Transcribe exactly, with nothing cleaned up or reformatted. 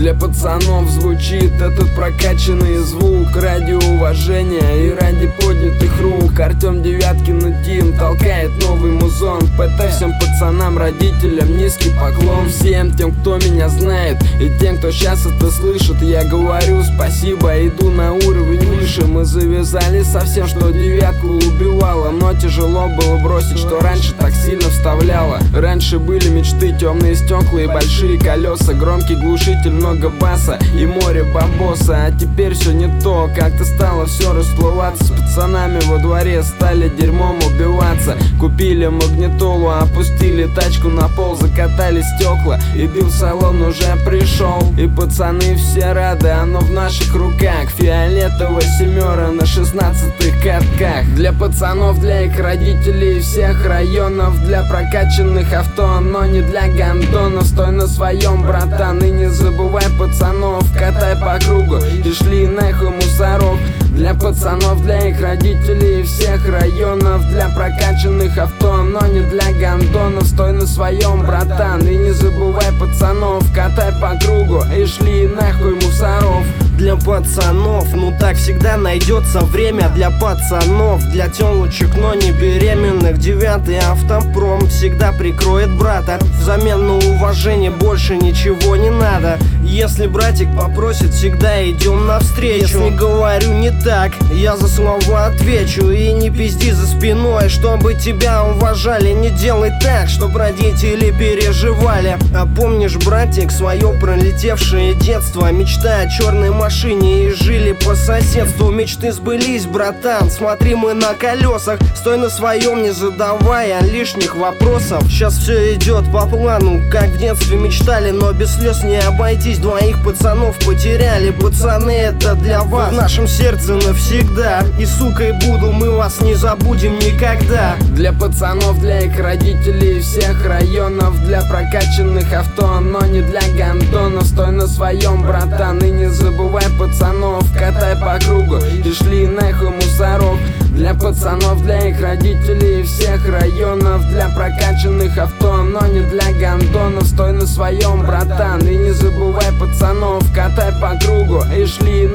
Для пацанов звучит этот прокачанный звук ради уважения и ради поднятых рук. Артем Девяткин и Тим толкает новый музон. ПТ всем пацанам, родителям низкий поклон. Всем тем, кто меня знает, и тем, кто сейчас это слышит, я говорю спасибо, иду на уровень выше. Мы завязали совсем, что девятку убивало, но тяжело было бросить, что раньше так сильно вставляло. Раньше были мечты, темные стекла и большие колеса, громкий глушитель, много баса и море бабоса. А теперь все не то, как-то стало все расплываться. С пацанами во дворе стали дерьмом убиваться. Купили магнитолу, опустили тачку на пол, закатали стекла, и бил салон уже пришел. И пацаны все рады, оно в наших руках. Фиолетовая семера на шестнадцатых катках. Для пацанов, для их родителей всех районов, для прокачанных авто, но не для гандонов. Стой на своем, братан, и не забывай пацанов. Катай по кругу и шли нахуй мусоров. Для пацанов, для их родителей всех районов, для прокачанных авто, но не для гандонов. Стой на своем, братан, и не забывай пацанов. Катай по кругу и шли нахуй мусоров. Для пацанов, ну так всегда найдется время. Для пацанов, для телочек, но не беременных. Девятый автопром всегда прикроет брата. Взамен на уважение больше ничего не надо. Если братик попросит, всегда идем навстречу. Если говорю не так, я за слова отвечу. И не пизди за спиной, чтобы тебя уважали. Не делай так, чтоб родители переживали. А помнишь, братик, свое пролетевшее детство, мечта о черной машине и жили по соседству. Мечты сбылись, братан, смотри, мы на колесах. Стой на своем, не задавая лишних вопросов. Сейчас все идет по плану, как в детстве мечтали, но без слез не обойтись. Двоих пацанов потеряли, пацаны, это для вас. В нашем сердце навсегда, и сукой буду, мы вас не забудем никогда. Для пацанов, для их родителей всех районов, для прокачанных авто, но не для гандонов. Стой на своем, братан, и не забывай пацанов. Катай по кругу и шли нахуй мусоров. Для пацанов, для их родителей всех районов, для прокачанных авто, но не для гандонов. Стой на своем, братан, и не забывай пацанов. Катай по кругу и шли